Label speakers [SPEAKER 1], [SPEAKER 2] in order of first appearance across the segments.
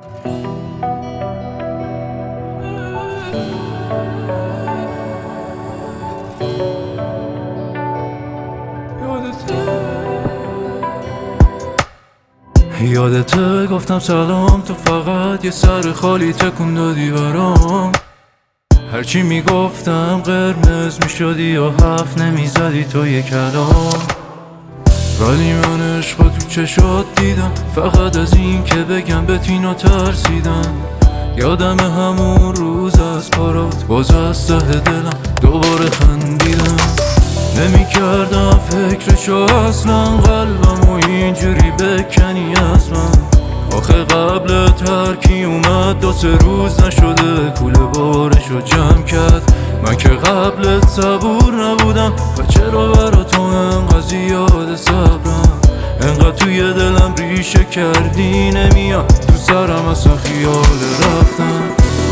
[SPEAKER 1] یادته گفتم سلام، تو فقط یه سر خالی تکون دادی برام. هرچی میگفتم قرمز میشدی یا حرف نمیزدی تو یه کلام. ولی من عشقا تو چشات دیدم، فقط از این که بگم به تینو ترسیدم. یادم همون روز از کارات، باز از ته دلم دوباره خندیدم. نمیکردم فکرشو اصلا، قلبمو اینجوری بکنی از من. آخه قبل ترکی اومد 2-3 روز نشده کوله بارشو جمع کرد. من که قبلت صبور نبودم و چرا برا تو انقدر زیاد صبرم؟ انقدر توی دلم ریشه کردی، نمیاد تو سرم اصلا خیال رفتن.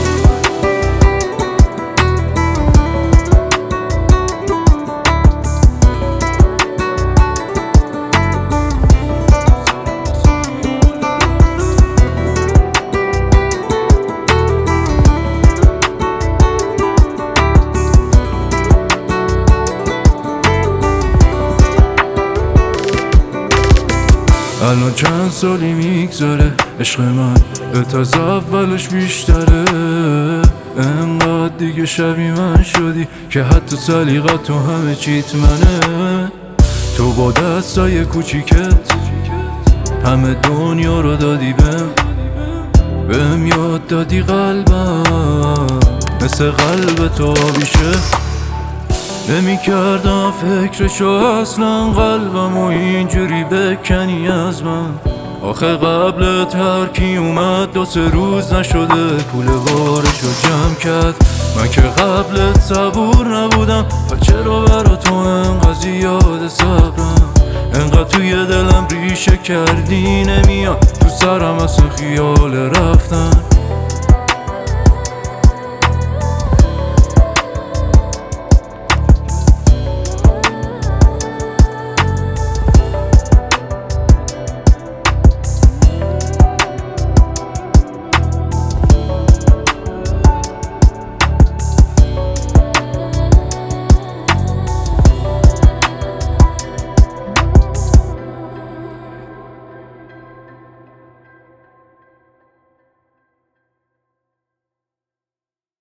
[SPEAKER 1] الان چند سالی میگذره، عشق من بهت از اولش بیشتره. انقدر دیگه شبیه من شدی که حتی سلیقت تو همه چیت منه. تو با دستای کوچیکت همه دنیا رو دادی بهم یاد دادی قلبم مثل قلب تو آبیشه. نمیکردم فکرشو اصلا، قلبمو اینجوری بکنی از من. آخه قبل ترکی اومد 2-3 روز نشده کوله بارشو جمع کرد. من که قبلت صبور نبودم و چرا برا تو انقدر زیاد صبرم؟ انقدر توی دلم ریشه کردی، نمیاد تو سرم اصلا خیال رفتن.